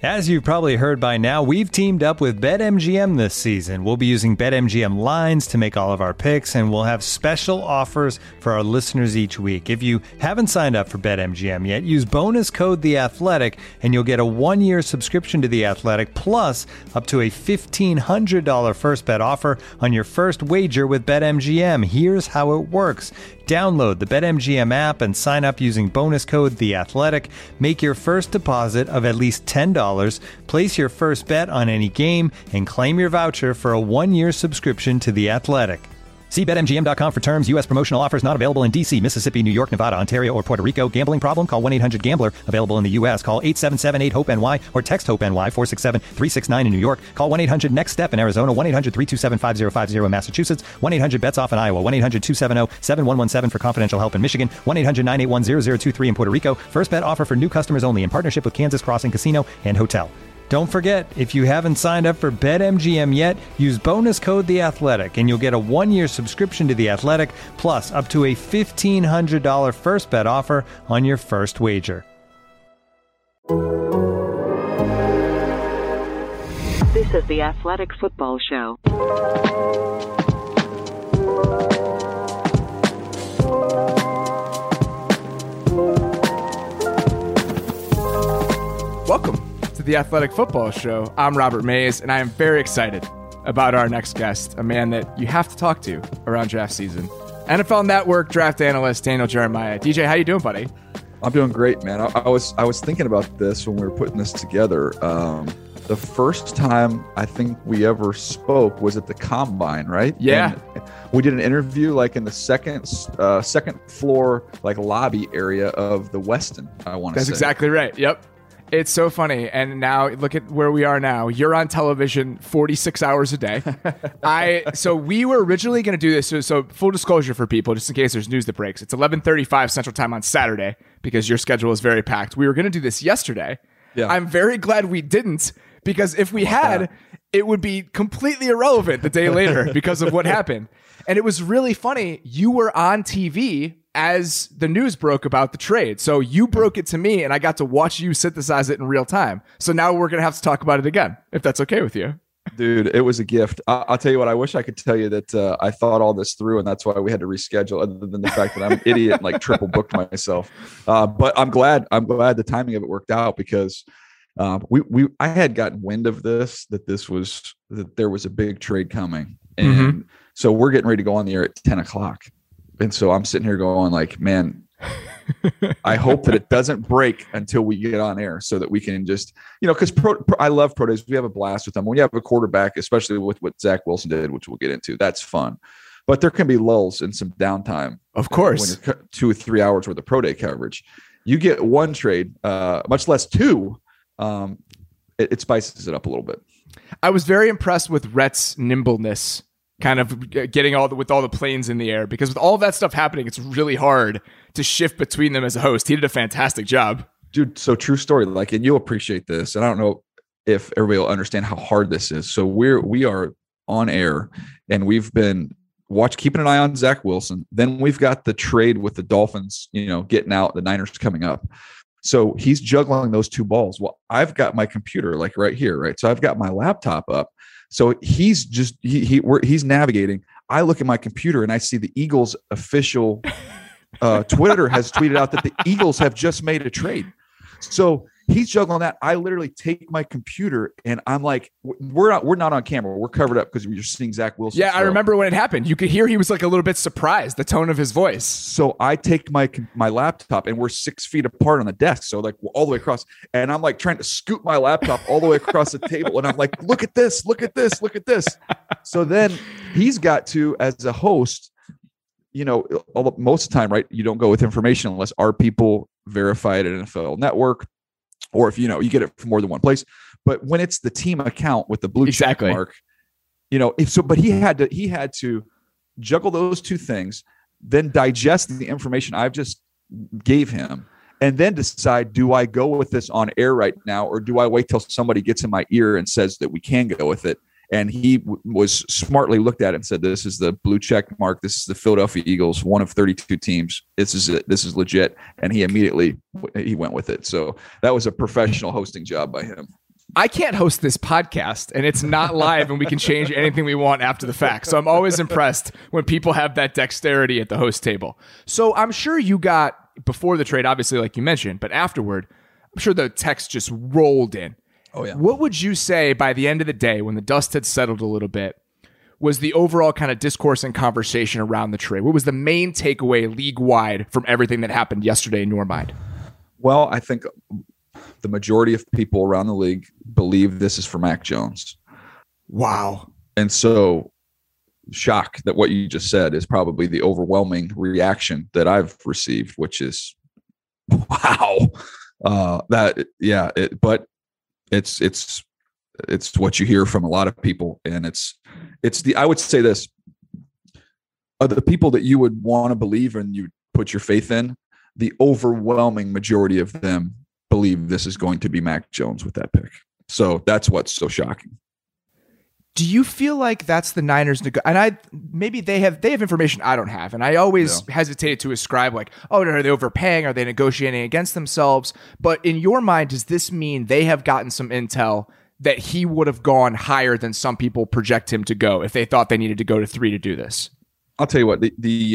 As you've probably heard by now, we've teamed up with BetMGM this season. We'll be using BetMGM lines to make all of our picks, and we'll have special offers for our listeners each week. If you haven't signed up for BetMGM yet, use bonus code The Athletic, and you'll get a 1-year subscription to The Athletic, plus up to a $1,500 first bet offer on your first wager with BetMGM. Here's how it works. Download the BetMGM app and sign up using bonus code The Athletic. Make your first deposit of at least $10. Place your first bet on any game and claim your voucher for a 1-year subscription to The Athletic. See BetMGM.com for terms. U.S. promotional offers not available in D.C., Mississippi, New York, Nevada, Ontario, or Puerto Rico. Gambling problem? Call 1-800-GAMBLER. Available in the U.S. Call 877-8-HOPE-NY or text HOPE-NY 467-369 in New York. Call 1-800-NEXT-STEP in Arizona. 1-800-327-5050 in Massachusetts. 1-800-BETS-OFF in Iowa. 1-800-270-7117 for confidential help in Michigan. 1-800-981-0023 in Puerto Rico. First bet offer for new customers only in partnership with Kansas Crossing Casino and Hotel. Don't forget, if you haven't signed up for BetMGM yet, use bonus code The Athletic, and you'll get a 1-year subscription to The Athletic, plus up to a $1,500 first bet offer on your first wager. This is The Athletic Football Show. Welcome to The Athletic Football Show. I'm Robert Mays, and I am very excited about our next guest, a man that you have to talk to around draft season. NFL Network draft analyst Daniel Jeremiah. DJ, how you doing, buddy? I'm doing great, man. I was thinking about this when we were putting this together. The first time I think we ever spoke was at the Combine, right? Yeah. And we did an interview like in the second floor like lobby area of the Westin, I want to say. That's exactly right. Yep. It's so funny. And now look at where we are now. You're on television 46 hours a day. So we were originally going to do this. So full disclosure for people, just in case there's news that breaks. It's 11:35 Central Time on Saturday because your schedule is very packed. We were going to do this yesterday. Yeah. I'm very glad we didn't, because if we had, it would be completely irrelevant the day later because of what happened. And it was really funny. You were on TV as the news broke about the trade. So you broke it to me, and I got to watch you synthesize it in real time. So now we're going to have to talk about it again, if that's okay with you. Dude, it was a gift. I'll tell you what, I wish I could tell you that I thought all this through, and that's why we had to reschedule, other than the fact that I'm an idiot and like triple booked myself. But I'm glad the timing of it worked out, because I had gotten wind of this, that there was a big trade coming. And so we're getting ready to go on the air at 10 o'clock. And so I'm sitting here going like, man, I hope that it doesn't break until we get on air, so that we can just, because I love pro days. We have a blast with them. When you have a quarterback, especially with what Zach Wilson did, which we'll get into, that's fun. But there can be lulls and some downtime. Of course. When you're 2 or 3 hours worth of pro day coverage, you get one trade, much less two. It spices it up a little bit. I was very impressed with Rhett's nimbleness, kind of getting with all the planes in the air, because with all of that stuff happening, it's really hard to shift between them as a host. He did a fantastic job. Dude, so true story. Like, and you'll appreciate this. And I don't know if everybody will understand how hard this is. So we are on air, and we've been keeping an eye on Zach Wilson. Then we've got the trade with the Dolphins, getting out, the Niners coming up. So he's juggling those two balls. Well, I've got my computer like right here, right? So I've got my laptop up. So he's just he's navigating. I look at my computer and I see the Eagles official Twitter has tweeted out that the Eagles have just made a trade. So he's juggling that. I literally take my computer and I'm like, we're not on camera. We're covered up because you're seeing Zach Wilson. Yeah, I remember when it happened. You could hear he was like a little bit surprised, the tone of his voice. So I take my laptop, and we're 6 feet apart on the desk. So like all the way across, and I'm like trying to scoot my laptop all the way across the table. And I'm like, look at this, look at this, look at this. So then he's got to, as a host, most of the time, right, you don't go with information unless our people verify it at NFL Network, or if you get it from more than one place. But when it's the team account with the blue check mark, but he had to juggle those two things, then digest the information I've just gave him, and then decide, do I go with this on air right now, or do I wait till somebody gets in my ear and says that we can go with it? And he was smartly looked at it and said, this is the blue check mark. This is the Philadelphia Eagles, one of 32 teams. This is it. This is legit. And he immediately went with it. So that was a professional hosting job by him. I can't host this podcast and it's not live and we can change anything we want after the fact. So I'm always impressed when people have that dexterity at the host table. So I'm sure you got, before the trade, obviously, like you mentioned, but afterward, I'm sure the text just rolled in. Oh, yeah. What would you say by the end of the day, when the dust had settled a little bit, was the overall kind of discourse and conversation around the trade? What was the main takeaway league-wide from everything that happened yesterday in your mind? Well, I think the majority of people around the league believe this is for Mac Jones. Wow. And so shock that what you just said is probably the overwhelming reaction that I've received, which is, wow. But it's what you hear from a lot of people. And I would say this, the people that you would want to believe and you put your faith in, the overwhelming majority of them believe this is going to be Mac Jones with that pick. So that's what's so shocking. Do you feel like that's the Niners? And maybe they have information I don't have, and I always hesitate to ascribe like, oh, are they overpaying? Are they negotiating against themselves? But in your mind, does this mean they have gotten some intel that he would have gone higher than some people project him to go if they thought they needed to go to 3 to do this? I'll tell you what,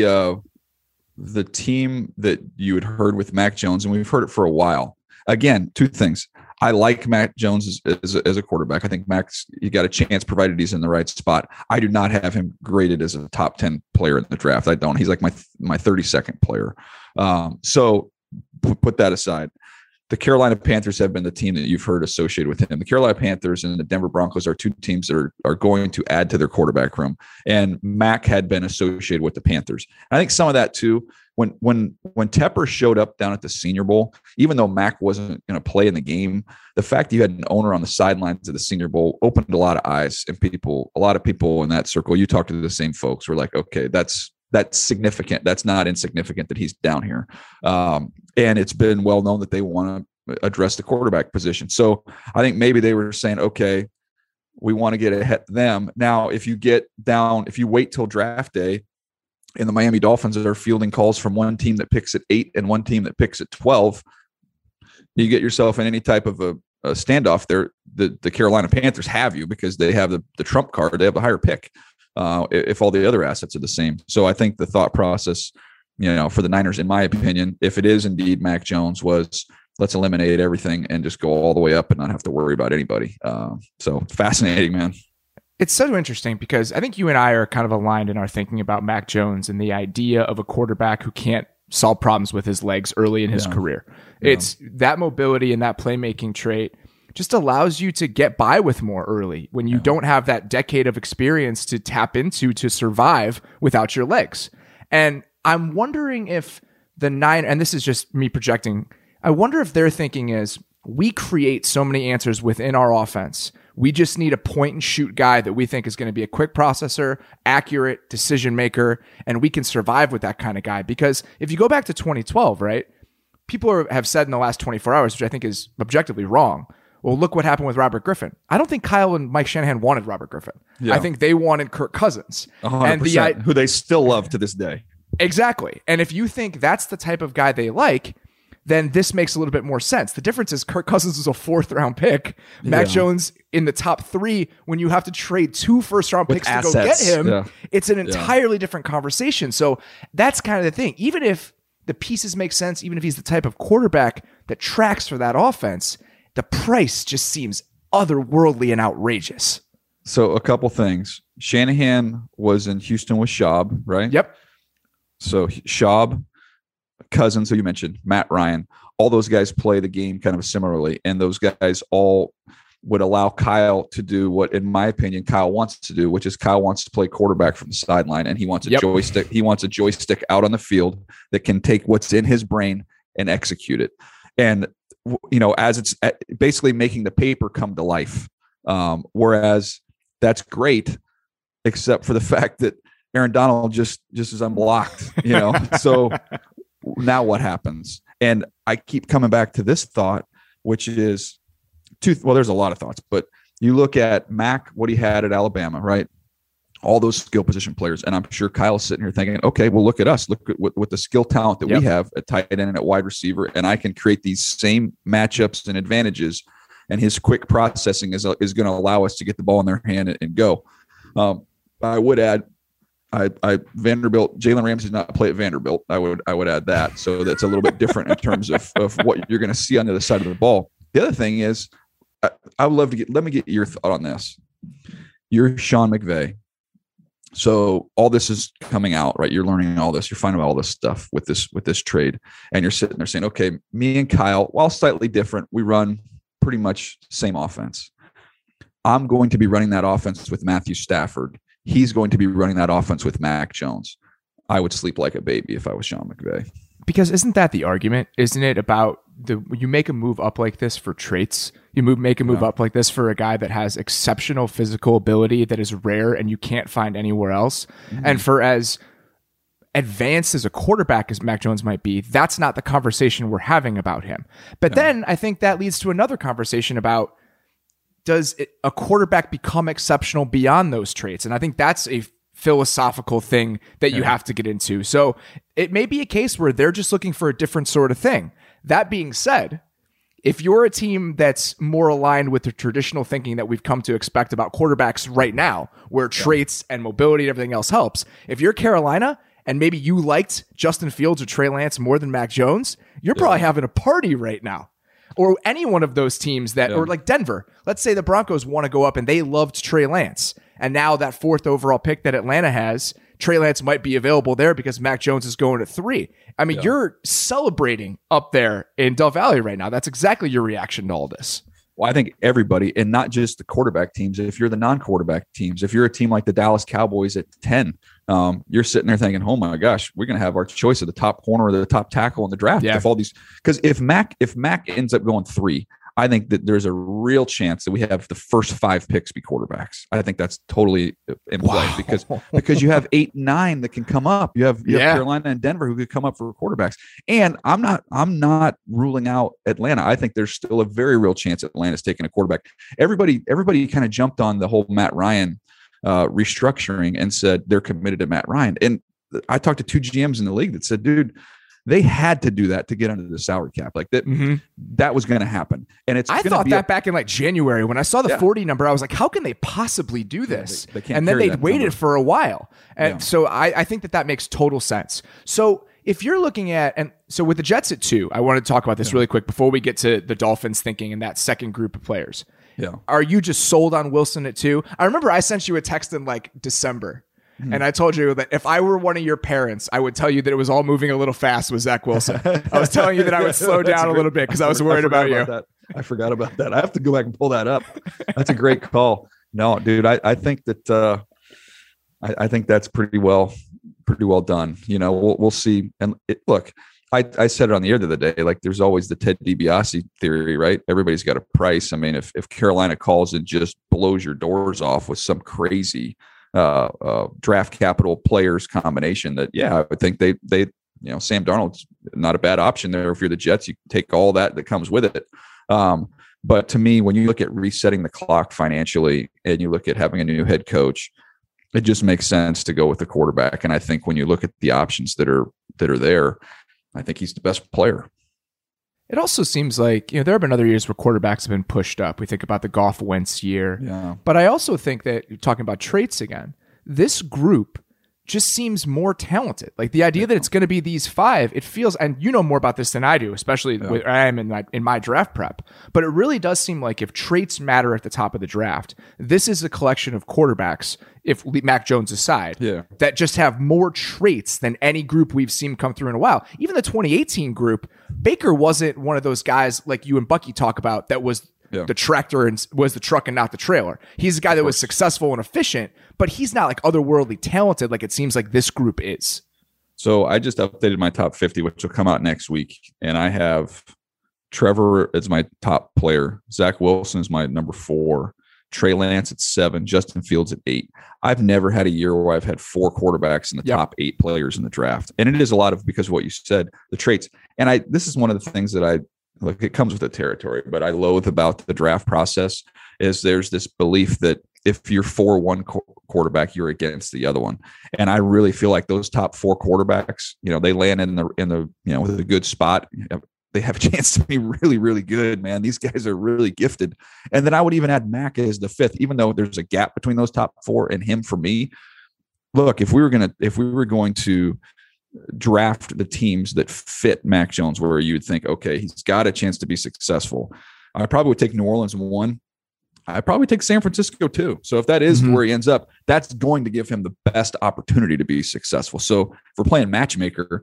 the team that you had heard with Mac Jones, and we've heard it for a while. Again, 2 things. I like Mac Jones as a quarterback. I think he got a chance provided he's in the right spot. I do not have him graded as a top 10 player in the draft. I don't. He's like my 32nd player. So put that aside. The Carolina Panthers have been the team that you've heard associated with him. The Carolina Panthers and the Denver Broncos are 2 teams that are going to add to their quarterback room. And Mac had been associated with the Panthers. I think some of that too, when Tepper showed up down at the Senior Bowl, even though Mac wasn't going to play in the game, the fact that you had an owner on the sidelines of the Senior Bowl opened a lot of eyes, and a lot of people in that circle, you talked to the same folks, were like, okay, that's significant. That's not insignificant that he's down here. And it's been well known that they want to address the quarterback position. So I think maybe they were saying, okay, we want to get ahead of them. Now, if you wait till draft day and the Miami Dolphins are fielding calls from one team that picks at 8 and one team that picks at 12, you get yourself in any type of a standoff there. The Carolina Panthers have you because they have the trump card. They have the higher pick. If all the other assets are the same. So I think the thought process, for the Niners, in my opinion, if it is indeed Mac Jones, was let's eliminate everything and just go all the way up and not have to worry about anybody. So fascinating, man. It's so interesting because I think you and I are kind of aligned in our thinking about Mac Jones and the idea of a quarterback who can't solve problems with his legs early in his career. Yeah. It's that mobility and that playmaking trait just allows you to get by with more early when you don't have that decade of experience to tap into to survive without your legs. And I'm wondering if the Niners, and this is just me projecting, I wonder if their thinking is we create so many answers within our offense. We just need a point and shoot guy that we think is going to be a quick processor, accurate decision maker, and we can survive with that kind of guy. Because if you go back to 2012, right, people have said in the last 24 hours, which I think is objectively wrong, well, look what happened with Robert Griffin. I don't think Kyle and Mike Shanahan wanted Robert Griffin. Yeah. I think they wanted Kirk Cousins. 100%, and who they still love to this day. Exactly. And if you think that's the type of guy they like, then this makes a little bit more sense. The difference is Kirk Cousins is a 4th-round pick. Mac Jones in the top 3, when you have to trade 2 first-round picks to go get him, it's an entirely different conversation. So that's kind of the thing. Even if the pieces make sense, even if he's the type of quarterback that tracks for that offense, the price just seems otherworldly and outrageous. So a couple things. Shanahan was in Houston with Schaub, right? Yep. So Schaub, Cousins, who you mentioned, Matt Ryan, all those guys play the game kind of similarly. And those guys all would allow Kyle to do what, in my opinion, Kyle wants to do, which is Kyle wants to play quarterback from the sideline. And he wants a joystick. He wants a joystick out on the field that can take what's in his brain and execute it. And as it's basically making the paper come to life. Whereas that's great, except for the fact that Aaron Donald just is unblocked, So now what happens? And I keep coming back to this thought, which is there's a lot of thoughts, but you look at Mac, what he had at Alabama, right? All those skill position players. And I'm sure Kyle's sitting here thinking, okay, well, look at us. Look at what the skill talent that we have at tight end and at wide receiver. And I can create these same matchups and advantages and his quick processing is going to allow us to get the ball in their hand and go. I would add, Vanderbilt, Jalen Ramsey did not play at Vanderbilt. I would add that. So that's a little bit different in terms of what you're going to see on the other side of the ball. The other thing is, I would love to let me get your thought on this. You're Sean McVay. So all this is coming out, right? You're learning all this. You're finding out all this stuff with this trade, and you're sitting there saying, okay, me and Kyle, while slightly different, we run pretty much same offense. I'm going to be running that offense with Matthew Stafford. He's going to be running that offense with Mac Jones. I would sleep like a baby if I was Sean McVay. Because isn't that the argument? Isn't it about you make a move up like this for traits? You make a move up like this for a guy that has exceptional physical ability that is rare and you can't find anywhere else. Mm-hmm. And for as advanced as a quarterback as Mac Jones might be, that's not the conversation we're having about him. But then I think that leads to another conversation about, does a quarterback become exceptional beyond those traits? And I think that's a philosophical thing that you have to get into. So it may be a case where they're just looking for a different sort of thing. That being said, if you're a team that's more aligned with the traditional thinking that we've come to expect about quarterbacks right now, where traits and mobility and everything else helps, if you're Carolina and maybe you liked Justin Fields or Trey Lance more than Mac Jones, you're probably having a party right now. Or any one of those teams that, or like Denver, let's say the Broncos want to go up and they loved Trey Lance. And now that 4th overall pick that Atlanta has, Trey Lance might be available there because Mac Jones is going to 3. I mean, you're celebrating up there in Del Valle right now. That's exactly your reaction to all this. Well, I think everybody, and not just the quarterback teams, if you're the non-quarterback teams, if you're a team like the Dallas Cowboys at 10, you're sitting there thinking, oh my gosh, we're going to have our choice of the top corner or the top tackle in the draft. Yeah. Because if Mac ends up going 3, I think that there's a real chance that we have the first 5 picks be quarterbacks. I think that's totally in play because you have 8 and 9 that can come up. You have Carolina and Denver who could come up for quarterbacks. And I'm not ruling out Atlanta. I think there's still a very real chance Atlanta's taking a quarterback. Everybody kind of jumped on the whole Matt Ryan restructuring and said they're committed to Matt Ryan. And I talked to 2 GMs in the league that said, dude, they had to do that to get under the salary cap. Like that, that was going to happen. And I thought that back in like January when I saw the 40 number, I was like, how can they possibly do this? They can't. And then they waited for a while. And so I think that makes total sense. So if you're looking at, and so with the Jets at 2, I wanted to talk about this really quick before we get to the Dolphins thinking in that second group of players. Yeah. Are you just sold on Wilson at 2? I remember I sent you a text in like December. And I told you that if I were one of your parents, I would tell you that it was all moving a little fast with Zach Wilson. I was telling you that I would slow down a little bit because I was worried about you. I forgot about that. I have to go back and pull that up. That's a great call. No, dude, I think that I think that's pretty well done. You know, we'll see. And look, I said it on the air the other day. Like, there's always the Ted DiBiase theory, right? Everybody's got a price. I mean, if Carolina calls and just blows your doors off with some crazy draft capital players combination, that I would think they Sam Darnold's not a bad option there. If you're the Jets, you take all that comes with it. But to me, when you look at resetting the clock financially and you look at having a new head coach, it just makes sense to go with the quarterback. And I think when you look at the options that are there, I think he's the best player. It also seems like, there have been other years where quarterbacks have been pushed up. We think about the Goff Wentz year. Yeah. But I also think that, you're talking about traits again, this group just seems more talented. Like the idea that it's going to be these 5, it feels, and you know more about this than I do, especially where I am in my draft prep, but it really does seem like if traits matter at the top of the draft, this is a collection of quarterbacks, if Mac Jones aside, that just have more traits than any group we've seen come through in a while. Even the 2018 group, Baker wasn't one of those guys like you and Bucky talk about that was the tractor and was the truck and not the trailer. He's a guy that was successful and efficient, but he's not like otherworldly talented like it seems like this group is. So I just updated my top 50, which will come out next week. And I have Trevor as my top player. Zach Wilson is my number 4. Trey Lance at 7. Justin Fields at 8. I've never had a year where I've had 4 quarterbacks in the top 8 players in the draft. And it is a lot of, because of what you said, the traits. And this is one of the things that look, it comes with the territory, but I loathe about the draft process is there's this belief that if you're for one quarterback, you're against the other one. And I really feel like those top 4 quarterbacks, they land in the with a good spot. they have a chance to be really, really good, man. These guys are really gifted. And then I would even add Mac as the fifth, even though there's a gap between those top four and him for me. Look, if we were going to draft the teams that fit Mac Jones, where you'd think, okay, he's got a chance to be successful, I probably would take New Orleans 1. I'd probably take San Francisco 2. So if that is where he ends up, that's going to give him the best opportunity to be successful. So if we're playing matchmaker,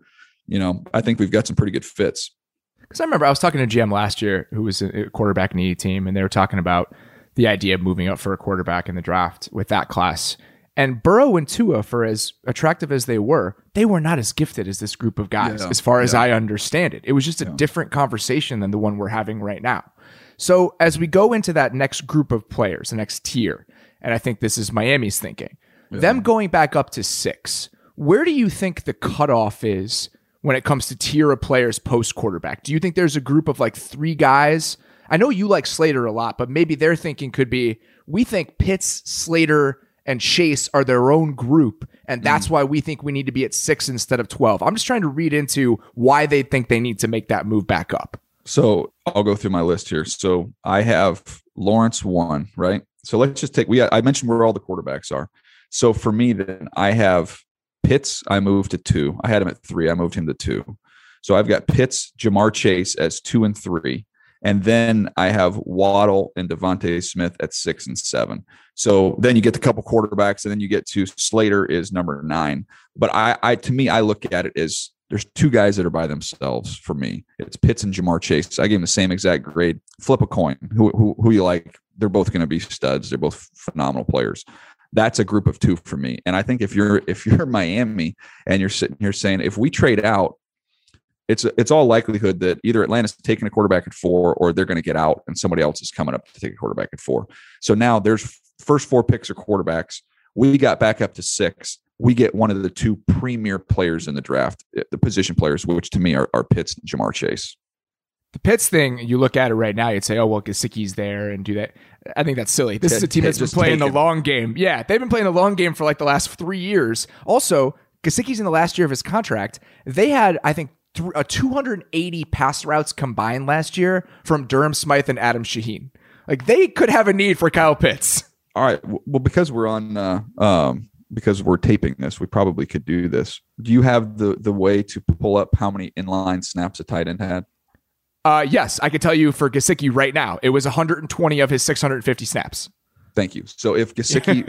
I think we've got some pretty good fits. Because I remember I was talking to GM last year who was a quarterback in the team, and they were talking about the idea of moving up for a quarterback in the draft with that class. And Burrow and Tua, for as attractive as they were not as gifted as this group of guys, as far as I understand it. It was just a different conversation than the one we're having right now. So as we go into that next group of players, the next tier, and I think this is Miami's thinking, them going back up to 6, where do you think the cutoff is when it comes to tier of players post-quarterback? Do you think there's a group of like 3 guys? I know you like Slater a lot, but maybe their thinking could be, we think Pitts, Slater, and Chase are their own group, and that's why we think we need to be at 6 instead of 12. I'm just trying to read into why they think they need to make that move back up. So I'll go through my list here. So I have Lawrence 1, right? So let's just take, I mentioned where all the quarterbacks are. So for me, then I have Pitts, I moved to 2. I had him at 3. I moved him to 2. So I've got Pitts, Jamar Chase as 2 and 3. And then I have Waddle and Devontae Smith at 6 and 7. So then you get the couple quarterbacks, and then you get to Slater is number 9. But to me, I look at it as there's 2 guys that are by themselves for me. It's Pitts and Jamar Chase. I gave them the same exact grade. Flip a coin. Who you like? They're both going to be studs. They're both phenomenal players. That's a group of 2 for me. And I think if you're Miami and you're sitting here saying, if we trade out, it's all likelihood that either Atlanta's taking a quarterback at 4 or they're going to get out and somebody else is coming up to take a quarterback at 4. So now there's first 4 picks are quarterbacks. We got back up to 6. We get one of the 2 premier players in the draft, the position players, which to me are Pitts and Jamar Chase. The Pitts thing, you look at it right now, you'd say, oh, well, Gesicki's there and do that. I think that's silly. This is a team that's been playing the long game. Yeah, they've been playing the long game for like the last 3 years. Also, Gesicki's in the last year of his contract. They had, I think, 280 pass routes combined last year from Durham Smythe and Adam Shaheen. Like, they could have a need for Kyle Pitts. All right. Well, because we're on, because we're taping this, we probably could do this. Do you have the way to pull up how many inline snaps a tight end had? Yes, I can tell you for Gesicki right now, it was 120 of his 650 snaps. Thank you. So if Gesicki,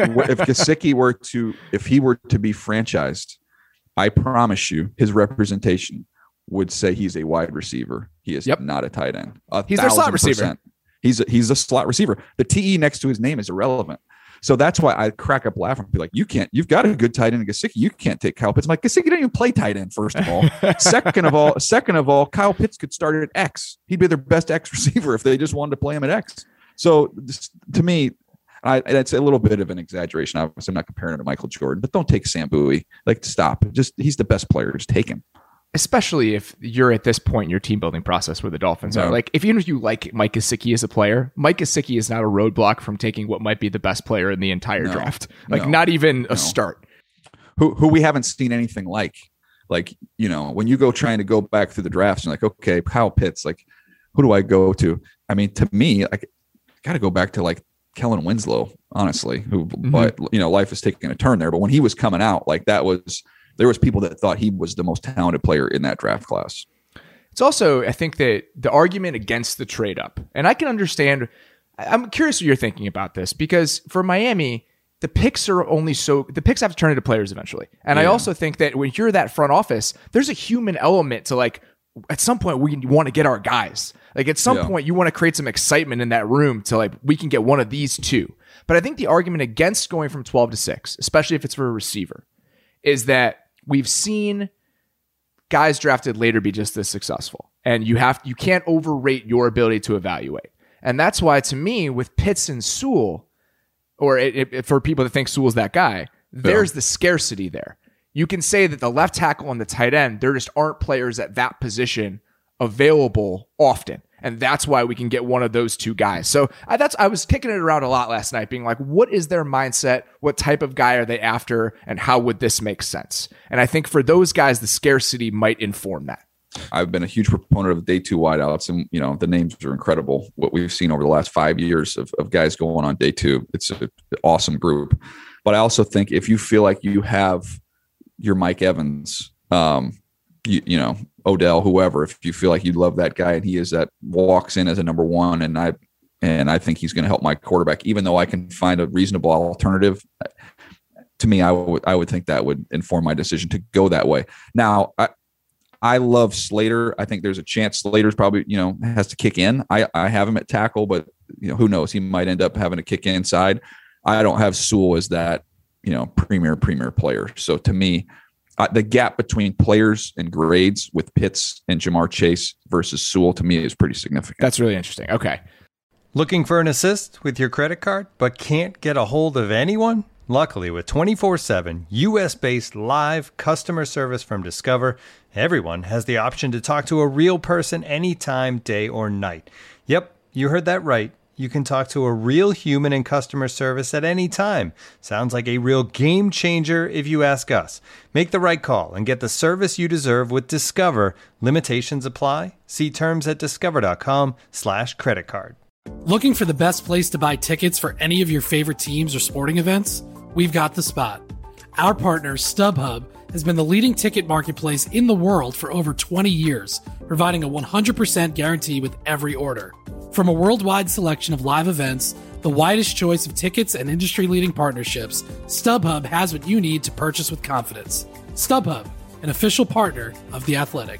if he were to be franchised, I promise you, his representation would say he's a wide receiver. He is not a tight end. He's their slot receiver. He's a slot receiver. The TE next to his name is irrelevant. So that's why I crack up laughing and be like, you've got a good tight end in Gesicki. You can't take Kyle Pitts. I'm like, Gesicki didn't even play tight end, first of all. Second of all, Kyle Pitts could start at X. He'd be their best X receiver if they just wanted to play him at X. So to me, that's a little bit of an exaggeration. Obviously, I'm not comparing him to Michael Jordan, but don't take Sam Bowie. Like, stop. He's the best player. Just take him. Especially if you're at this point in your team building process where the Dolphins are. Like, even if you like Mike Gesicki as a player, Mike Gesicki is not a roadblock from taking what might be the best player in the entire draft. Like, not even a start. Who we haven't seen anything like. Like, when you go trying to go back through the drafts, you're like, okay, Kyle Pitts, like, who do I go to? I mean, to me, I got to go back to like Kellen Winslow, honestly, but life is taking a turn there. But when he was coming out, like, there was people that thought he was the most talented player in that draft class. It's also, I think, that the argument against the trade up, and I can understand, I'm curious what you're thinking about this, because for Miami, the picks have to turn into players eventually. And I also think that when you're that front office, there's a human element to, like, at some point we want to get our guys. Like, at some point you want to create some excitement in that room to, like, we can get one of these 2. But I think the argument against going from 12 to 6, especially if it's for a receiver, is that we've seen guys drafted later be just as successful, and you can't overrate your ability to evaluate. And that's why, to me, with Pitts and Sewell, or for people that think Sewell's that guy, there's the scarcity there. You can say that the left tackle and the tight end, there just aren't players at that position available often. And that's why we can get one of those 2 guys. So I was kicking it around a lot last night, being like, what is their mindset? What type of guy are they after? And how would this make sense? And I think for those guys, the scarcity might inform that. I've been a huge proponent of day 2 wideouts, and the names are incredible. What we've seen over the last 5 years of guys going on day 2, it's an awesome group. But I also think if you feel like you have your Mike Evans, Odell, whoever, if you feel like you love that guy and he walks in as a number 1, and I think he's going to help my quarterback, even though I can find a reasonable alternative. To me, I would think that would inform my decision to go that way. Now, I love Slater. I think there's a chance Slater's probably, has to kick in. I have him at tackle, but who knows? He might end up having to kick inside. I don't have Sewell as that, premier player. So to me, the gap between players and grades with Pitts and Jamar Chase versus Sewell to me is pretty significant. That's really interesting. Okay. Looking for an assist with your credit card, but can't get a hold of anyone? Luckily, with 24/7 U.S.-based live customer service from Discover, everyone has the option to talk to a real person anytime, day or night. Yep, you heard that right. You can talk to a real human in customer service at any time. Sounds like a real game changer if you ask us. Make the right call and get the service you deserve with Discover. Limitations apply. See terms at discover.com/creditcard. Looking for the best place to buy tickets for any of your favorite teams or sporting events? We've got the spot. Our partner, StubHub, has been the leading ticket marketplace in the world for over 20 years, providing a 100% guarantee with every order. From a worldwide selection of live events, the widest choice of tickets and industry-leading partnerships, StubHub has what you need to purchase with confidence. StubHub, an official partner of The Athletic.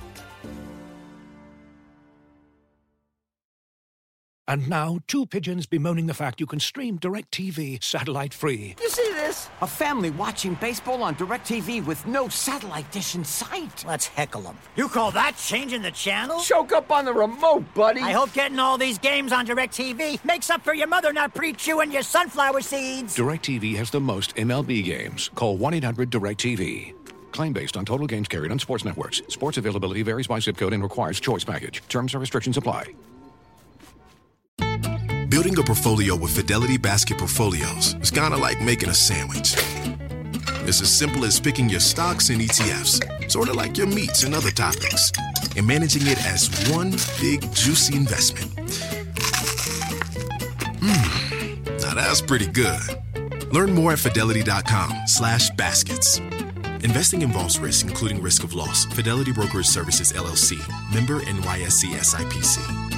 And now, two pigeons bemoaning the fact you can stream DirecTV satellite-free. You see this? A family watching baseball on DirecTV with no satellite dish in sight. Let's heckle them. You call that changing the channel? Choke up on the remote, buddy. I hope getting all these games on DirecTV makes up for your mother not pre-chewing your sunflower seeds. DirecTV has the most MLB games. Call 1-800-DirecTV. Claim based on total games carried on sports networks. Sports availability varies by zip code and requires choice package. Terms and restrictions apply. Building a portfolio with Fidelity Basket Portfolios is kind of like making a sandwich. It's as simple as picking your stocks and ETFs, sort of like your meats and other toppings, and managing it as one big, juicy investment. Now that's pretty good. Learn more at fidelity.com/baskets. Investing involves risk, including risk of loss. Fidelity Brokerage Services, LLC. Member NYSE SIPC.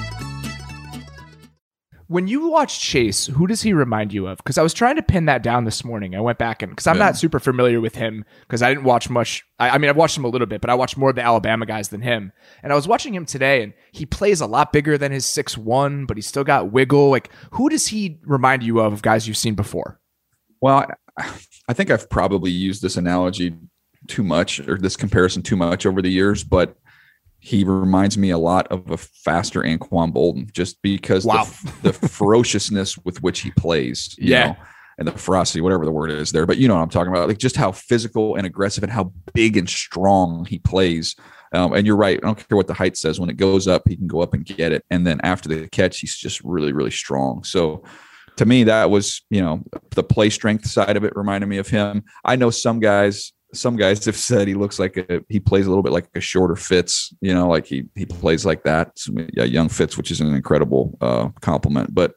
When you watch Chase, who does he remind you of? Because I was trying to pin that down this morning. I went back because I'm not super familiar with him because I didn't watch much. I mean, I've watched him a little bit, but I watched more of the Alabama guys than him. And I was watching him today, and he plays a lot bigger than his 6'1", but he's still got wiggle. Like, who does he remind you of guys you've seen before? Well, I think I've probably used this analogy too much, or this comparison too much over the years, but he reminds me a lot of a faster Anquan Bolden, just because the ferociousness with which he plays, you know, and the ferocity, whatever the word is there. But you know what I'm talking about, like just how physical and aggressive and how big and strong he plays. And you're right. I don't care what the height says. When it goes up, he can go up and get it. And then after the catch, he's just really, really strong. So to me, that was, you know, the play strength side of it reminded me of him. I know some guys have said he looks like he plays a little bit like a shorter Fitz, you know, like he plays like that. So, yeah, young Fitz, which is an incredible compliment. But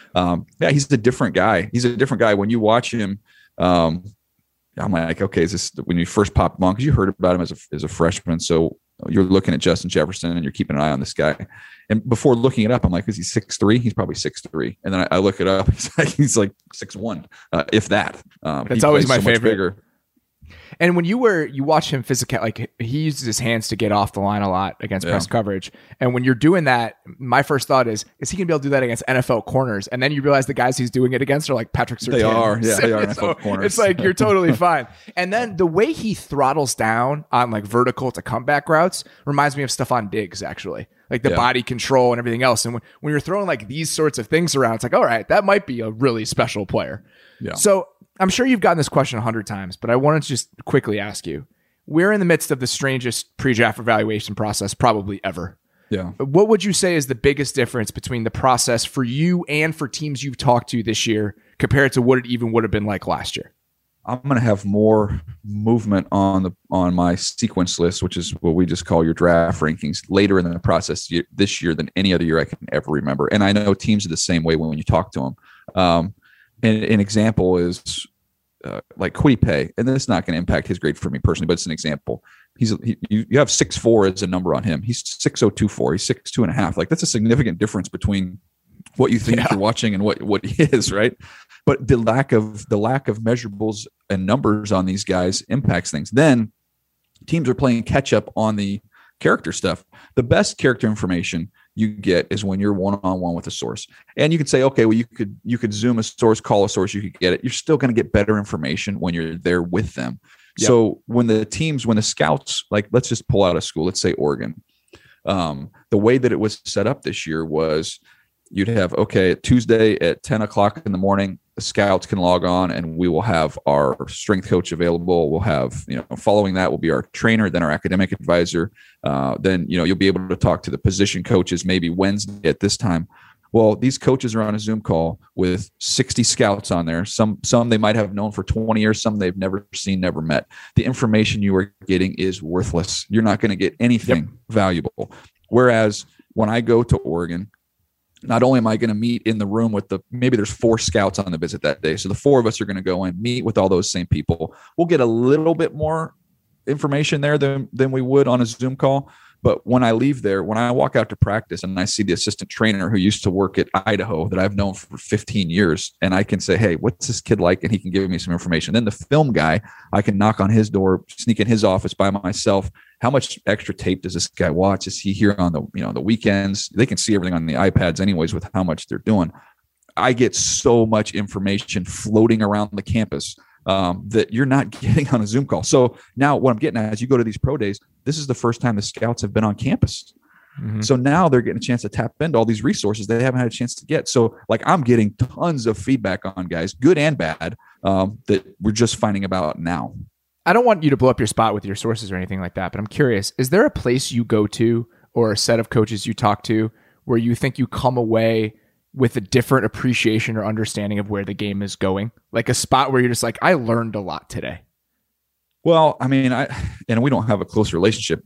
yeah, he's a different guy. He's a different guy. When you watch him, I'm like, okay, is this when you first popped him on? Because you heard about him as a freshman. So you're looking at Justin Jefferson and you're keeping an eye on this guy. And before looking it up, I'm like, is he 6'3"? He's probably 6'3". And then I look it up. He's like 6'1", if that. That's always my favorite. And when you watch him physical, like he uses his hands to get off the line a lot against press coverage. And when you're doing that, my first thought is he going to be able to do that against NFL corners? And then you realize the guys he's doing it against are like Patrick Surtain. They are NFL so corners. It's like, you're totally fine. And then the way he throttles down on like vertical to comeback routes reminds me of Stephon Diggs, actually. Like the body control and everything else. And when you're throwing like these sorts of things around, it's like, all right, that might be a really special player. Yeah. So I'm sure you've gotten this question 100 times, but I wanted to just quickly ask you. We're in the midst of the strangest pre-draft evaluation process probably ever. Yeah. What would you say is the biggest difference between the process for you and for teams you've talked to this year compared to what it even would have been like last year? I'm going to have more movement on my sequence list, which is what we just call your draft rankings, later in the process this year than any other year I can ever remember. And I know teams are the same way when you talk to them. And an example is like Kwity Paye, and this is not going to impact his grade for me personally, but it's an example. You have 6'4" as a number on him. He's 6'0", he's 6'2.5". Like, that's a significant difference between what you think you're watching and what he is, right? But the lack of measurables and numbers on these guys impacts things. Then teams are playing catch up on the character stuff. The best character information you get is when you're one-on-one with a source. And you could say, okay, well, you could Zoom a source, call a source, you could get it. You're still going to get better information when you're there with them. Yep. So when the scouts, like, let's just pull out a school, let's say Oregon. The way that it was set up this year was you'd have, okay, Tuesday at 10 o'clock in the morning, the scouts can log on and we will have our strength coach available. We'll have, following that will be our trainer, then our academic advisor. Then, you'll be able to talk to the position coaches maybe Wednesday at this time. Well, these coaches are on a Zoom call with 60 scouts on there. Some they might have known for 20 years, some they've never seen, never met. The information you are getting is worthless. You're not going to get anything valuable. Whereas when I go to Oregon, not only am I going to meet in the room with maybe there's 4 scouts on the visit that day. So the 4 of us are going to go and meet with all those same people. We'll get a little bit more information there than we would on a Zoom call. But when I leave there, when I walk out to practice and I see the assistant trainer who used to work at Idaho that I've known for 15 years, and I can say, hey, what's this kid like? And he can give me some information. Then the film guy, I can knock on his door, sneak in his office by myself. How much extra tape does this guy watch? Is he here on the weekends? They can see everything on the iPads anyways with how much they're doing. I get so much information floating around the campus that you're not getting on a Zoom call. So now what I'm getting at is you go to these pro days, this is the first time the scouts have been on campus. Mm-hmm. So now they're getting a chance to tap into all these resources they haven't had a chance to get. So like I'm getting tons of feedback on guys, good and bad, that we're just finding about now. I don't want you to blow up your spot with your sources or anything like that, but I'm curious, is there a place you go to or a set of coaches you talk to where you think you come away with a different appreciation or understanding of where the game is going? Like a spot where you're just like, I learned a lot today. Well, I mean, and we don't have a close relationship,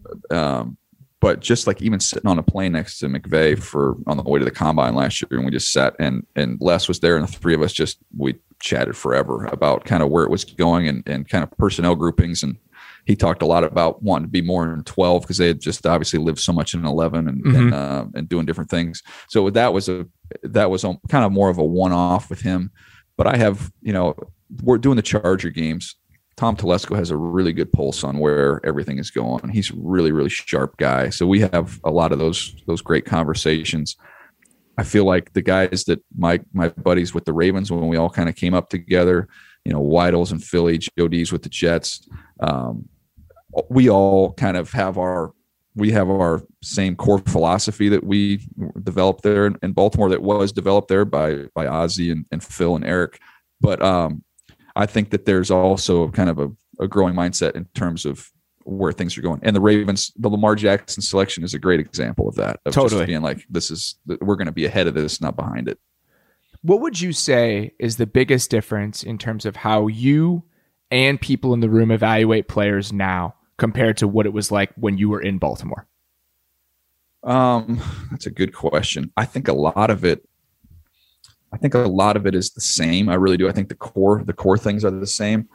but just like even sitting on a plane next to McVay on the way to the combine last year, and we just sat and Les was there, and the 3 of us we chatted forever about kind of where it was going and kind of personnel groupings. And he talked a lot about wanting to be more in 12 because they had just obviously lived so much in 11 and doing different things. So that was kind of more of a one-off with him. But I have, we're doing the Charger games. Tom Telesco has a really good pulse on where everything is going. He's a really, really sharp guy. So we have a lot of those great conversations. I feel like the guys that my buddies with the Ravens, when we all kind of came up together, Weidels and Philly, Joe D's with the Jets, we all kind of have our same core philosophy that we developed there in Baltimore that was developed there by Ozzie and Phil and Eric. But I think that there's also kind of a growing mindset in terms of where things are going. And the Ravens, the Lamar Jackson selection is a great example of that. Of totally. Just being like, we're going to be ahead of this, not behind it. What would you say is the biggest difference in terms of how you and people in the room evaluate players now compared to what it was like when you were in Baltimore? That's a good question. I think a lot of it is the same. I really do. I think the core things are the same.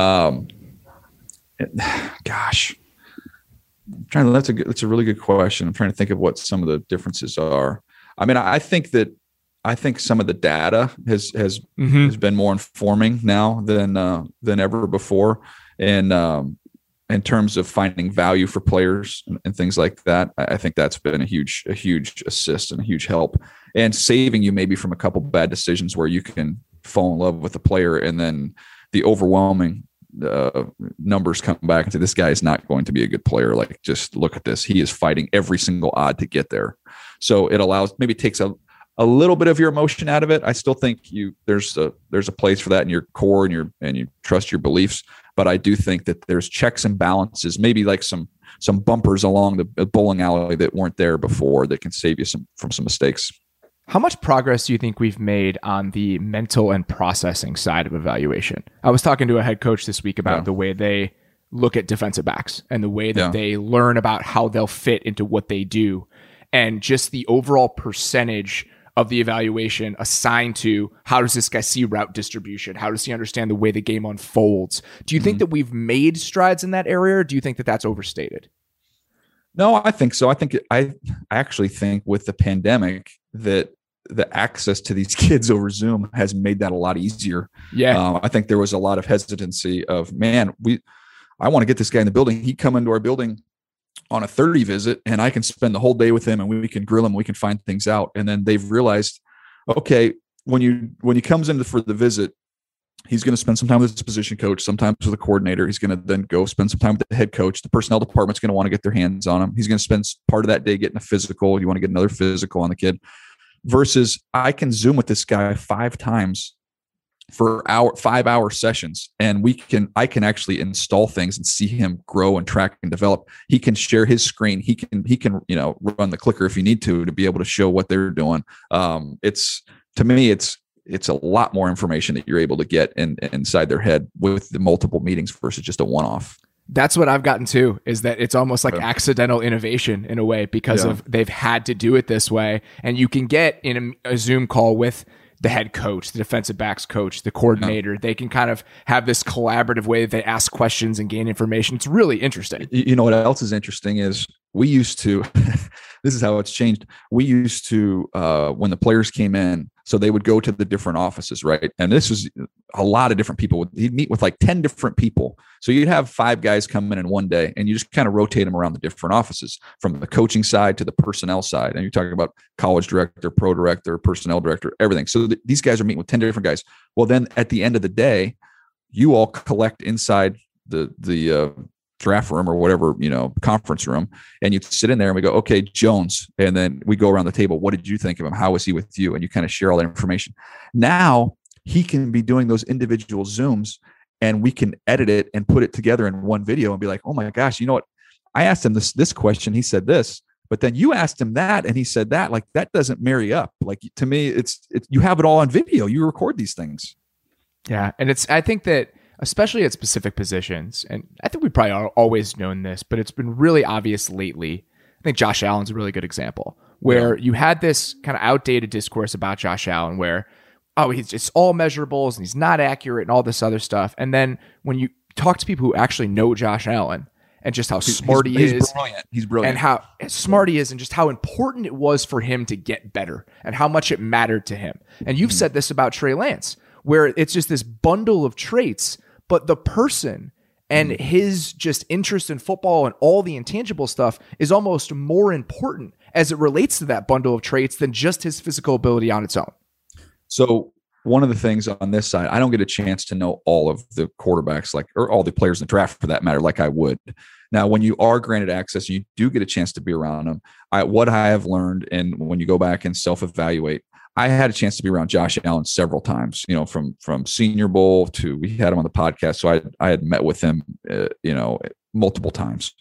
Gosh, that's a really good question. I'm trying to think of what some of the differences are. I mean, I think some of the data has been more informing now than ever before. And in terms of finding value for players and things like that, I think that's been a huge assist and a huge help, and saving you maybe from a couple bad decisions where you can fall in love with a player and then the overwhelming numbers come back and say, this guy is not going to be a good player. Like, just look at this. He is fighting every single odd to get there. So it takes a little bit of your emotion out of it. I still think there's a place for that in your core and you trust your beliefs. But I do think that there's checks and balances, maybe like some bumpers along the bowling alley that weren't there before that can save you from some mistakes. How much progress do you think we've made on the mental and processing side of evaluation? I was talking to a head coach this week about the way they look at defensive backs and the way that they learn about how they'll fit into what they do, and just the overall percentage of the evaluation assigned to how does this guy see route distribution? How does he understand the way the game unfolds? Do you think that we've made strides in that area, or do you think that that's overstated? No, I think so. I actually think with the pandemic that the access to these kids over Zoom has made that a lot easier. Yeah. I think there was a lot of hesitancy of, man, I want to get this guy in the building. He'd come into our building on a 30 visit and I can spend the whole day with him and we can grill him. We can find things out. And then they've realized, okay, when he comes in for the visit, he's going to spend some time with his position coach, sometimes with a coordinator. He's going to then go spend some time with the head coach. The personnel department's going to want to get their hands on him. He's going to spend part of that day getting a physical. You want to get another physical on the kid, versus I can Zoom with this guy 5 times for 5-hour sessions. And I can actually install things and see him grow and track and develop. He can share his screen. He can, run the clicker if you need to be able to show what they're doing. To me, it's a lot more information that you're able to get inside their head with the multiple meetings versus just a one-off. That's what I've gotten to, is that it's almost like accidental innovation in a way, because of they've had to do it this way. And you can get in a Zoom call with the head coach, the defensive backs coach, the coordinator. They can kind of have this collaborative way that they ask questions and gain information. It's really interesting. You know what else is interesting is we used to, this is how it's changed. We used to, when the players came in, so they would go to the different offices, right? And this was a lot of different people. He'd meet with like 10 different people. So you'd have 5 guys come in one day, and you just kind of rotate them around the different offices, from the coaching side to the personnel side. And you're talking about college director, pro director, personnel director, everything. So these guys are meeting with 10 different guys. Well, then at the end of the day, you all collect inside the draft room or whatever, conference room, and you sit in there and we go, okay, Jones. And then we go around the table. What did you think of him? How was he with you? And you kind of share all that information. Now he can be doing those individual Zooms, and we can edit it and put it together in one video and be like, oh my gosh, you know what? I asked him this question. He said this, but then you asked him that and he said that. Like, that doesn't marry up. Like, to me, it's you have it all on video. You record these things. Yeah. And I think that, especially at specific positions, and I think we've probably always known this, but it's been really obvious lately. I think Josh Allen's a really good example, where you had this kind of outdated discourse about Josh Allen where, it's all measurables and he's not accurate and all this other stuff. And then when you talk to people who actually know Josh Allen and just how smart he is, he's brilliant, and how smart he is, and just how important it was for him to get better and how much it mattered to him. And you've said this about Trey Lance, where it's just this bundle of traits, but the person and his just interest in football and all the intangible stuff is almost more important as it relates to that bundle of traits than just his physical ability on its own. So one of the things on this side, I don't get a chance to know all of the quarterbacks, or all the players in the draft for that matter, like I would. Now, when you are granted access, you do get a chance to be around them. What I have learned, and when you go back and self-evaluate, I had a chance to be around Josh Allen several times, from Senior Bowl to, we had him on the podcast. So I had met with him, multiple times.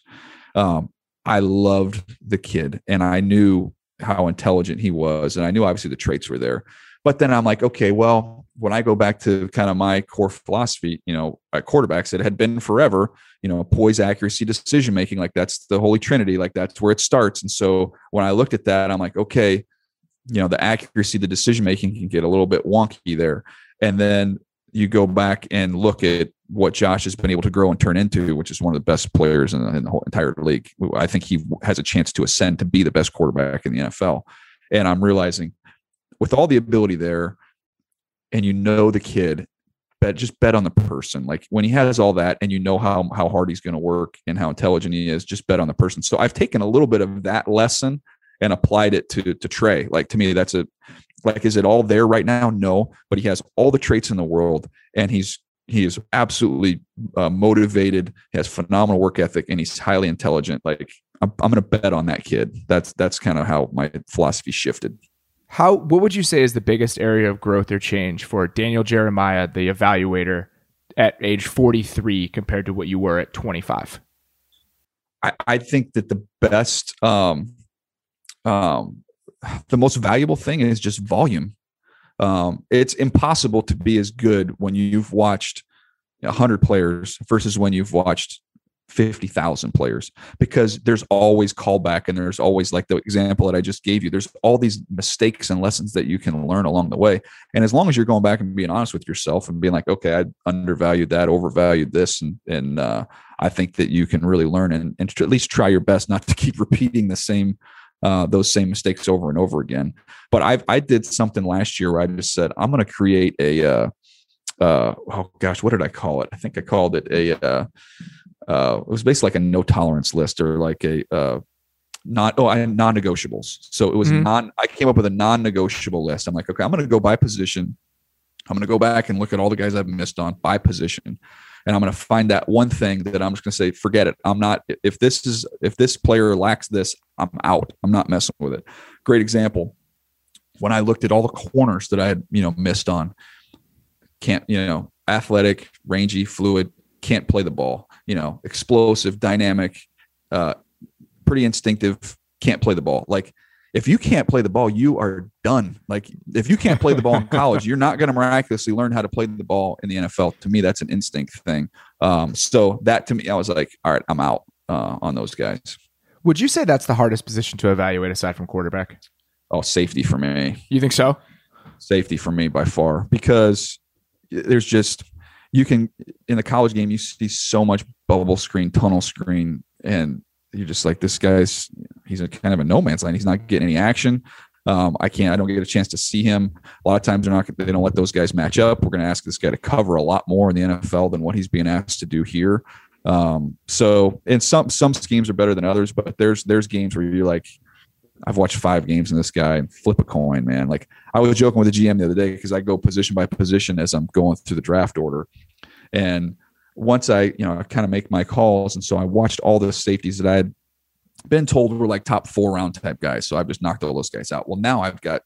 I loved the kid, and I knew how intelligent he was. And I knew obviously the traits were there, but then I'm like, okay, well, when I go back to kind of my core philosophy, at quarterbacks, it had been forever, poise, accuracy, decision-making, like that's the holy trinity, like that's where it starts. And so when I looked at that, I'm like, okay, the accuracy, the decision-making can get a little bit wonky there. And then you go back and look at what Josh has been able to grow and turn into, which is one of the best players in the whole entire league. I think he has a chance to ascend to be the best quarterback in the NFL. And I'm realizing with all the ability there, and the kid, just bet on the person. Like, when he has all that and how hard he's going to work and how intelligent he is, just bet on the person. So I've taken a little bit of that lesson and applied it to Trey. Like, to me, that's is it all there right now? No, but he has all the traits in the world, and he is absolutely motivated. He has phenomenal work ethic, and he's highly intelligent. Like, I'm going to bet on that kid. That's kind of how my philosophy shifted. What would you say is the biggest area of growth or change for Daniel Jeremiah, the evaluator, at age 43 compared to what you were at 25? I think that the best the most valuable thing is just volume. It's impossible to be as good when you've watched 100 players versus when you've watched 50,000 players, because there's always callback, and there's always, like the example that I just gave you, there's all these mistakes and lessons that you can learn along the way. And as long as you're going back and being honest with yourself and being like, okay, I undervalued that, overvalued this, and I think that you can really learn and at least try your best not to keep repeating the same those same mistakes over and over again. But I did something last year where I just said, I'm going to create a what did I call it? I think I called it it was basically like a no tolerance list, or like a non-negotiables. So it was I came up with a non-negotiable list. I'm like, okay, I'm going to go by position. I'm going to go back and look at all the guys I've missed on by position. And I'm going to find that one thing that I'm just going to say, forget it. I'm not, if this player lacks this, I'm out. I'm not messing with it. Great example. When I looked at all the corners that I had, missed on, athletic, rangy, fluid, can't play the ball, explosive, dynamic, pretty instinctive, can't play the ball. Like, if you can't play the ball, you are done. Like, if you can't play the ball in college, you're not going to miraculously learn how to play the ball in the NFL. To me, that's an instinct thing. So that, to me, I was like, all right, I'm out on those guys. Would you say that's the hardest position to evaluate aside from quarterback? Oh, safety for me. You think so? Safety for me by far, because there's just, you can, in the college game, you see so much bubble screen, tunnel screen, and you're just like, this guy's, he's a kind of a no man's land. He's not getting any action. I don't get a chance to see him. A lot of times they don't let those guys match up. We're going to ask this guy to cover a lot more in the NFL than what he's being asked to do here. So, and some schemes are better than others, but there's games where you're like, I've watched 5 games in this guy and flip a coin, man. Like, I was joking with the GM the other day, because I go position by position as I'm going through the draft order. And once I kind of make my calls. And so I watched all the safeties that I had been told were like top 4 round type guys. So I've just knocked all those guys out. Well, now I've got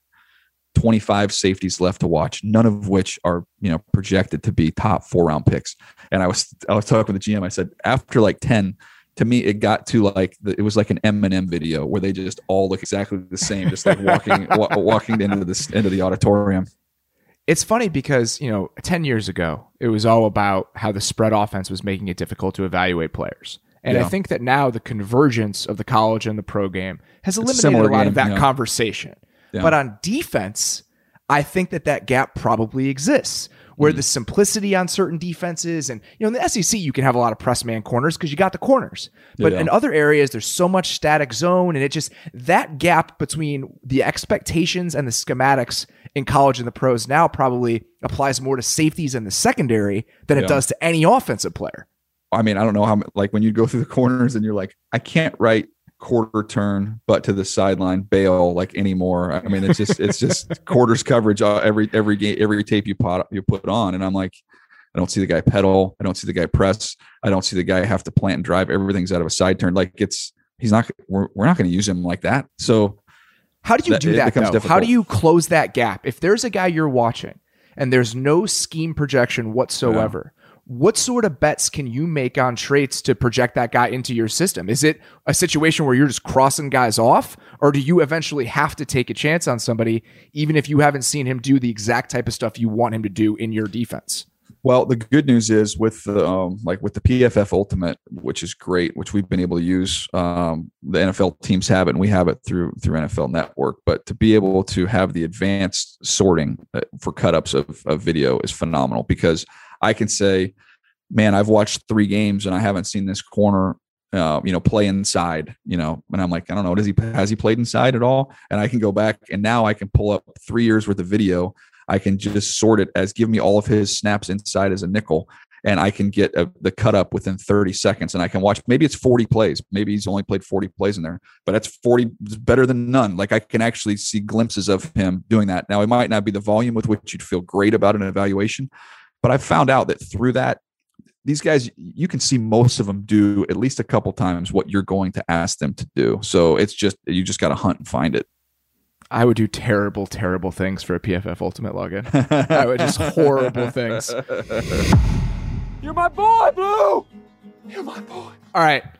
25 safeties left to watch, none of which are, projected to be top 4 round picks. And I was talking with the GM. I said, after like 10, to me, it got to like, it was like an Eminem video where they just all look exactly the same, just like walking into the auditorium. It's funny because, 10 years ago, it was all about how the spread offense was making it difficult to evaluate players. And I think that now the convergence of the college and the pro game has eliminated a lot of that conversation. Yeah. But on defense, I think that gap probably exists, where the simplicity on certain defenses, and in the SEC, you can have a lot of press man corners because you got the corners. But in other areas, there's so much static zone, and it just, that gap between the expectations and the schematics in college and the pros now probably applies more to safeties in the secondary than it does to any offensive player. I mean, I don't know how, like, when you go through the corners and you're like, I can't write quarter turn, but to the sideline bail like anymore. I mean, it's just quarters coverage every game, every tape you put on. And I'm like, I don't see the guy pedal. I don't see the guy press. I don't see the guy have to plant and drive. Everything's out of a side turn. Like, we're not going to use him like that. So how do you do that though? Difficult. How do you close that gap? If there's a guy you're watching and there's no scheme projection whatsoever, what sort of bets can you make on traits to project that guy into your system? Is it a situation where you're just crossing guys off, or do you eventually have to take a chance on somebody, even if you haven't seen him do the exact type of stuff you want him to do in your defense? Well, the good news is with the with the PFF Ultimate, which is great, which we've been able to use. The NFL teams have it, and we have it through NFL Network. But to be able to have the advanced sorting for cut-ups of video is phenomenal, because I can say, man, I've watched 3 games and I haven't seen this corner, play inside, and I'm like, I don't know, has he played inside at all? And I can go back, and now I can pull up 3 years worth of video. I can just sort it as give me all of his snaps inside as a nickel, and I can get the cut up within 30 seconds, and I can watch, maybe it's 40 plays. Maybe he's only played 40 plays in there, but that's 40 is better than none. Like, I can actually see glimpses of him doing that. Now, it might not be the volume with which you'd feel great about an evaluation, but I've found out that through that, these guys, you can see most of them do at least a couple times what you're going to ask them to do. So you just got to hunt and find it. I would do terrible, terrible things for a PFF Ultimate login. I would just horrible things. You're my boy, Blue. You're my boy. All right.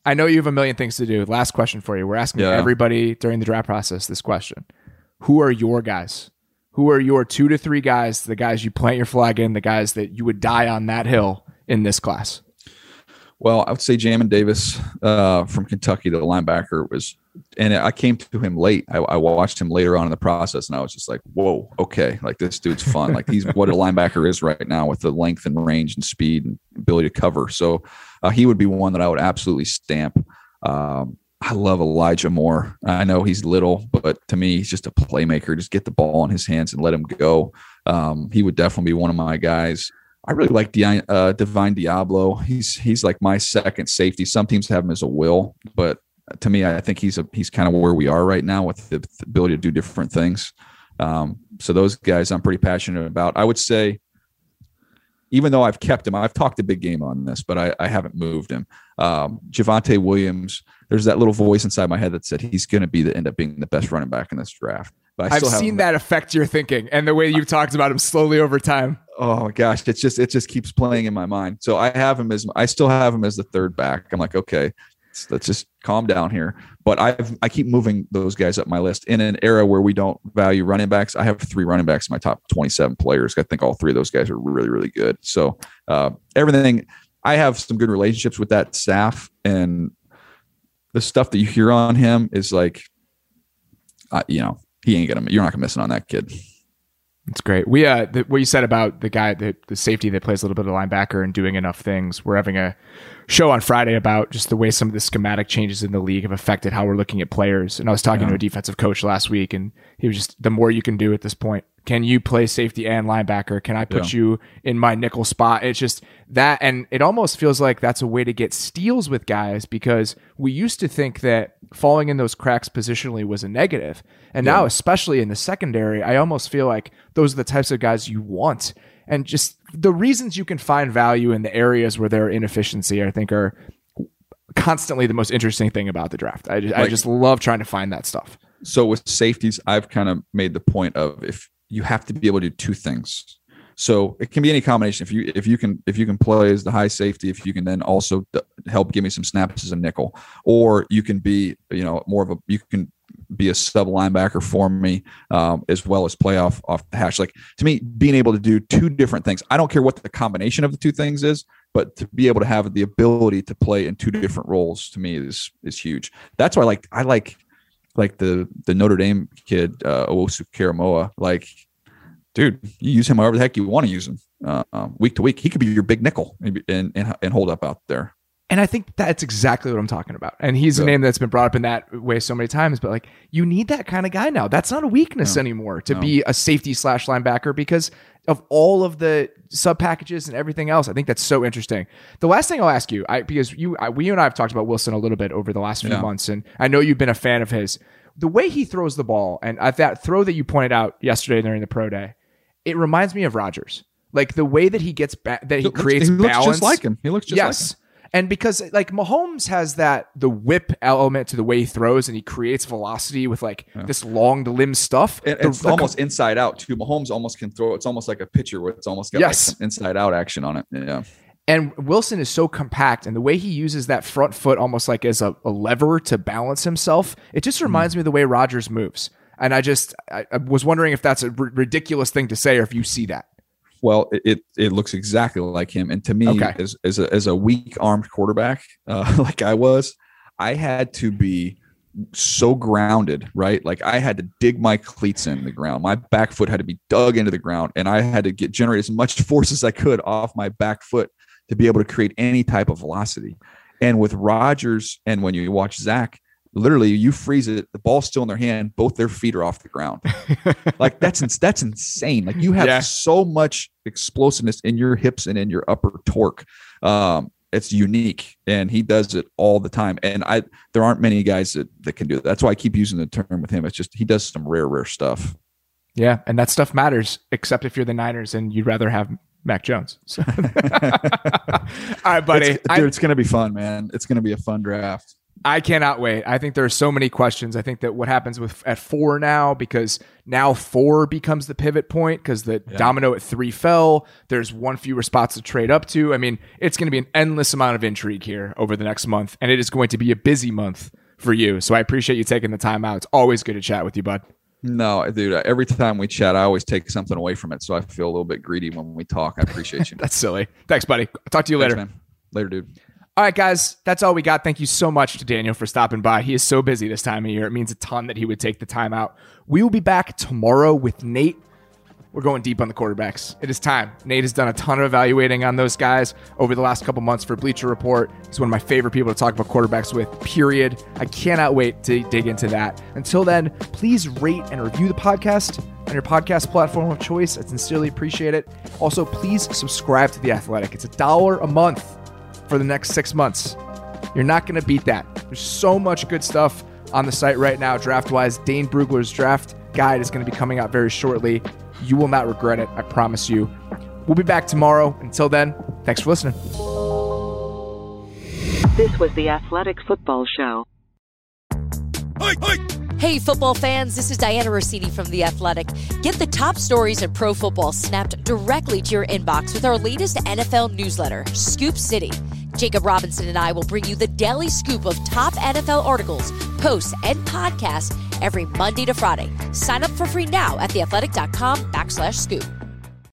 I know you have a million things to do. Last question for you. We're asking everybody during the draft process this question. Who are your guys? Who are your 2 to 3 guys, the guys you plant your flag in, the guys that you would die on that hill in this class? Well, I would say Jamin Davis from Kentucky, the linebacker, and I came to him late. I watched him later on in the process, and I was just like, whoa, okay, like this dude's fun. Like he's what a linebacker is right now with the length and range and speed and ability to cover. So he would be one that I would absolutely stamp. I love Elijah Moore. I know he's little, but to me, he's just a playmaker. Just get the ball in his hands and let him go. He would definitely be one of my guys. I really like Divine Diablo. He's like my second safety. Some teams have him as a will, but to me, I think he's kind of where we are right now with the ability to do different things. So those guys I'm pretty passionate about. I would say, even though I've kept him, I've talked a big game on this, but I haven't moved him. Javonte Williams, there's that little voice inside my head that said he's going to end up being the best running back in this draft. But I've seen that affect your thinking and the way you've talked about him slowly over time. Oh my gosh, it just keeps playing in my mind. So I still have him as the third back. I'm like, okay, let's just calm down here. But I keep moving those guys up my list in an era where we don't value running backs. I have 3 running backs in my top 27 players. I think all 3 of those guys are really, really good. So everything, I have some good relationships with that staff, and the stuff that you hear on him is like, you're not gonna miss it on that kid. It's great. We what you said about the guy, the safety that plays a little bit of linebacker and doing enough things. We're having a show on Friday about just the way some of the schematic changes in the league have affected how we're looking at players. And I was talking to a defensive coach last week, and he was just, the more you can do at this point. Can you play safety and linebacker? Can I put you in my nickel spot? It's just that, and it almost feels like that's a way to get steals with guys, because we used to think that falling in those cracks positionally was a negative. And now, especially in the secondary, I almost feel like those are the types of guys you want. And just the reasons you can find value in the areas where there are inefficiency, I think, are constantly the most interesting thing about the draft. I just love trying to find that stuff. So with safeties, I've kind of made the point of, if you have to be able to do 2 things. So it can be any combination. If you can play as the high safety, if you can then also help give me some snaps as a nickel, or you can be, you can be a sub linebacker for me, as well as play off the hash. Like, to me, being able to do 2 different things, I don't care what the combination of the 2 things is, but to be able to have the ability to play in 2 different roles, to me is huge. That's why I like the Notre Dame kid, Owusu Karamoa. Like, dude, you use him however the heck you want to use him, week to week. He could be your big nickel and hold up out there. And I think that's exactly what I'm talking about. And he's a name that's been brought up in that way so many times, but like, you need that kind of guy now. That's not a weakness anymore to be a safety / linebacker, because of all of the sub packages and everything else. I think that's so interesting. The last thing I'll ask you, because you and I have talked about Wilson a little bit over the last few months, and I know you've been a fan of his. The way he throws the ball, and at that throw that you pointed out yesterday during the pro day, it reminds me of Rodgers. Like the way that he gets back, that he creates balance. He looks just like him. He looks just like him. And because like Mahomes has the whip element to the way he throws, and he creates velocity with this long limb stuff. It's almost inside out too. Mahomes almost can throw. It's almost like a pitcher where it's almost got some inside out action on it. Yeah. And Wilson is so compact, and the way he uses that front foot almost like as a lever to balance himself, it just reminds me of the way Rodgers moves. And I was wondering if that's a ridiculous thing to say, or if you see that. Well, it looks exactly like him. And to me, as a weak armed quarterback, like I had to be so grounded, right? Like I had to dig my cleats in the ground. My back foot had to be dug into the ground, and I had to generate as much force as I could off my back foot to be able to create any type of velocity. And with Rodgers, and when you watch Zach, literally you freeze it, the ball's still in their hand, both their feet are off the ground. Like that's insane. Like you have so much explosiveness in your hips and in your upper torque. It's unique, and he does it all the time. And there aren't many guys that can do it. That's why I keep using the term with him. It's just, he does some rare stuff. Yeah. And that stuff matters, except if you're the Niners and you'd rather have Mac Jones. So. All right, buddy. It's going to be fun, man. It's going to be a fun draft. I cannot wait. I think there are so many questions. I think that what happens at 4 now, because now 4 becomes the pivot point because the domino at 3 fell. There's one fewer spots to trade up to. I mean, it's going to be an endless amount of intrigue here over the next month, and it is going to be a busy month for you. So I appreciate you taking the time out. It's always good to chat with you, bud. No, dude, every time we chat, I always take something away from it. So I feel a little bit greedy when we talk. I appreciate you. That's silly. Thanks, buddy. I'll talk to you later. Man. Later, dude. All right, guys, that's all we got. Thank you so much to Daniel for stopping by. He is so busy this time of year. It means a ton that he would take the time out. We will be back tomorrow with Nate. We're going deep on the quarterbacks. It is time. Nate has done a ton of evaluating on those guys over the last couple months for Bleacher Report. He's one of my favorite people to talk about quarterbacks with, period. I cannot wait to dig into that. Until then, please rate and review the podcast on your podcast platform of choice. I sincerely appreciate it. Also, please subscribe to The Athletic. It's $1 a month for the next 6 months. You're not going to beat that. There's so much good stuff on the site right now, draft-wise. Dane Brugler's draft guide is going to be coming out very shortly. You will not regret it, I promise you. We'll be back tomorrow. Until then, thanks for listening. This was the Athletic Football Show. Hey, football fans, this is Diana Rossini from The Athletic. Get the top stories in pro football snapped directly to your inbox with our latest NFL newsletter, Scoop City. Jacob Robinson and I will bring you the daily scoop of top NFL articles, posts, and podcasts every Monday to Friday. Sign up for free now at theathletic.com/scoop.